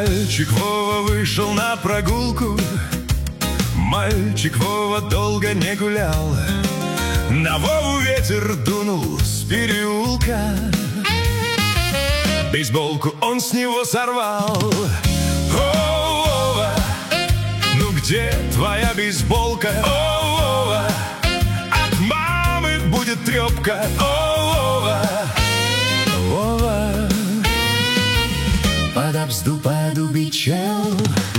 Мальчик Вова вышел на прогулку. Мальчик Вова долго не гулял. На Вову ветер дунул с переулка. Бейсболку он с него сорвал. О, Вова, ну где твоя бейсболка? О, Вова, от мамы будет трепка. О, Вова, Вова, под бзду подубичал.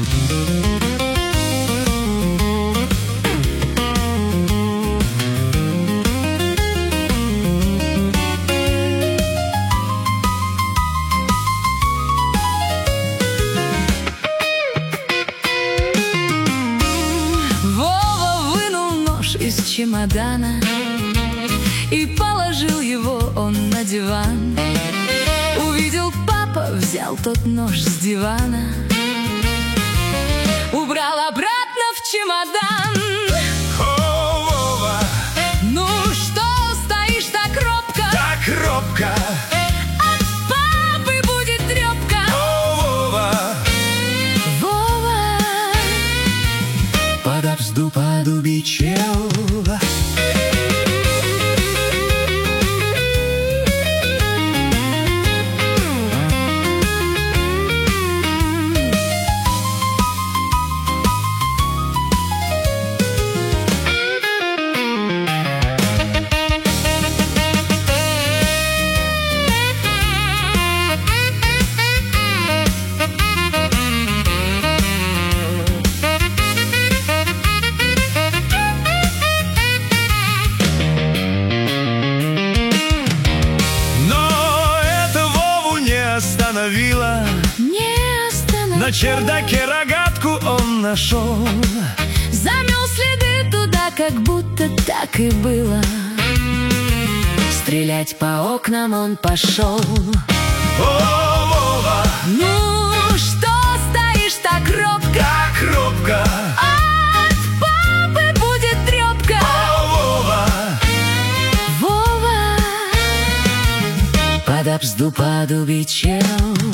Из чемодана и положил его он на диван. Увидел папа, взял тот нож с дивана, убрал обратно в чемодан. О, Вова, ну что стоишь так робко? Так робко. От папы будет трепка. О, Вова, Вова, под бзду подубичал. Не остановила. На чердаке рогатку он нашел. Замел следы туда, как будто так и было. Стрелять по окнам он пошел. О, Вова, ну что стоишь так робко? Так робко. От папы будет трепка. О, Вова, Вова, под бзду подубичал.